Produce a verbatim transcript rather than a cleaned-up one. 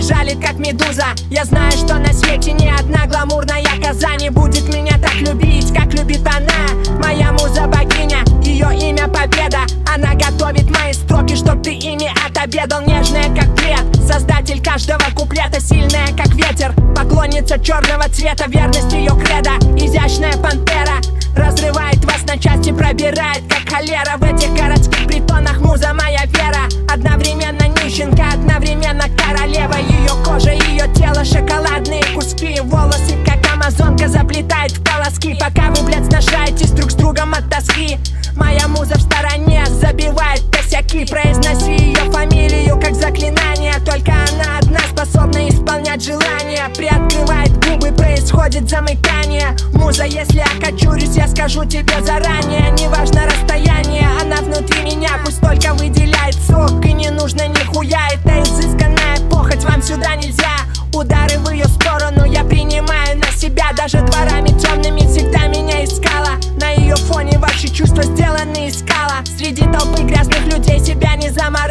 не жалит, как медуза. Я знаю, что на свете ни одна гламурная коза не будет меня так любить, как любит она. Моя муза богиня, ее имя Победа. Она готовит мои строки, чтоб ты ими отобедал. Нежная, как плед, создатель каждого куплета. Сильная, как ветер, поклонница черного цвета. Верность ее кредо, изящная пантера. Разрывает вас на части, пробирает, как холера. В этих городских притонах муза моя вера. Одновременно нищенка, одновременно королева. Ее кожа, ее тело, шоколадные куски. Волосы, как амазонка, заплетает в колоски. Пока вы, блядь, сношаетесь друг с другом от тоски. Моя муза в стороне забивает косяки. Произноси ее фамилию, как заклинание. Только она одна способна исполнять желания. Приоткрывает губы, происходит замыкание. Муза, если окочурюсь, я скажу тебе заранее. Неважно расстояние, она внутри меня. Пусть только выделяет сок, и не нужно нихуя. Это изысканная похоть, вам сюда нельзя. Удары в ее сторону я принимаю на себя. Даже дворами темными всегда меня искала. На ее фоне ваши чувства сделаны из скала. Среди толпы грязных людей себя не заморачивай.